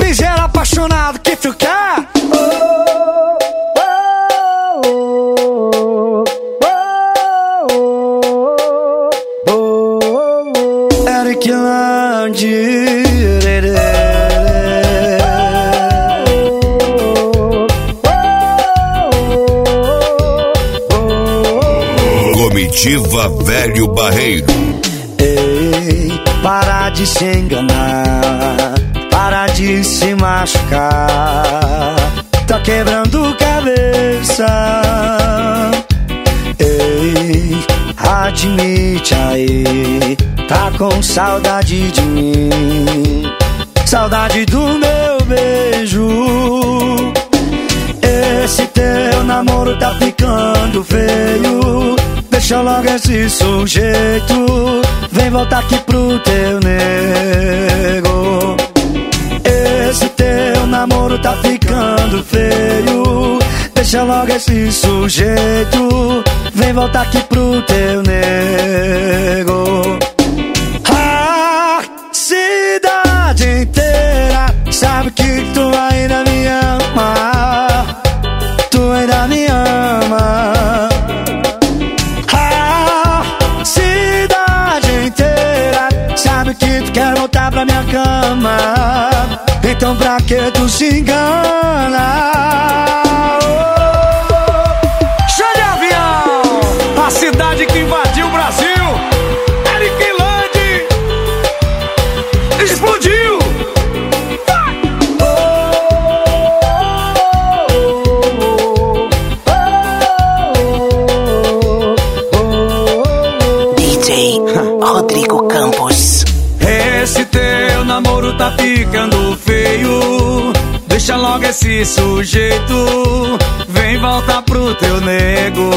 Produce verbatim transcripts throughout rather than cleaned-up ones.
ligeiro apaixonado que tu quer. Eric Landi. Comitiva Velho Barreiro. Ei, para de se enganar, para de se machucar, tá quebrando cabeça. Ei, admite aí, tá com saudade de mim, saudade do meu beijo. Esse teu namoro tá ficando feio, deixa logo esse sujeito, vem voltar aqui pro teu nego. Esse teu namoro tá ficando feio, deixa logo esse sujeito, vem voltar aqui pro teu nego. A cidade inteira sabe que tu ainda me ama, tu ainda me ama. Que tu quer voltar pra minha cama, então pra que tu se engana? Show de avião! A cidade que invadiu o Brasil, Eric Landi, explodiu! D J Rodrigo Campos. Esse teu namoro tá ficando feio, deixa logo esse sujeito, vem voltar pro teu nego.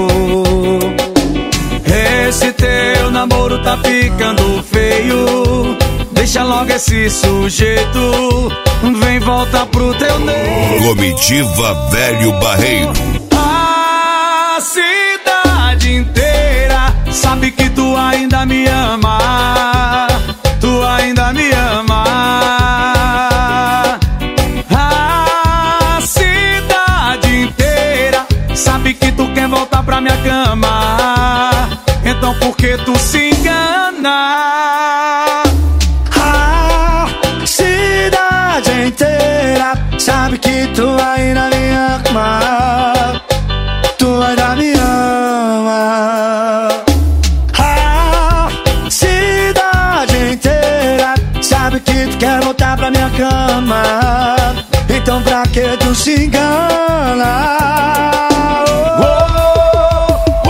Esse teu namoro tá ficando feio, deixa logo esse sujeito, vem voltar pro teu nego. Comitiva Velho Barreiro. A cidade inteira sabe que tu ainda me ama, tu ainda me ama. A cidade inteira sabe que tu quer voltar pra minha cama, então por que tu se engana? A cidade inteira sabe que tu ainda me ama, tu ainda me ama. Sabe que tu quer voltar pra minha cama, então pra que tu se engana? Oh, oh,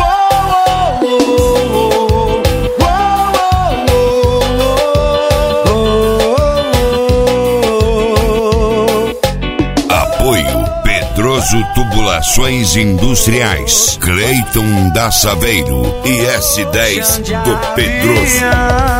oh, oh. Apoio Pedroso Tubulações Industriais, Cleiton da Saveiro e S dez do Pedroso.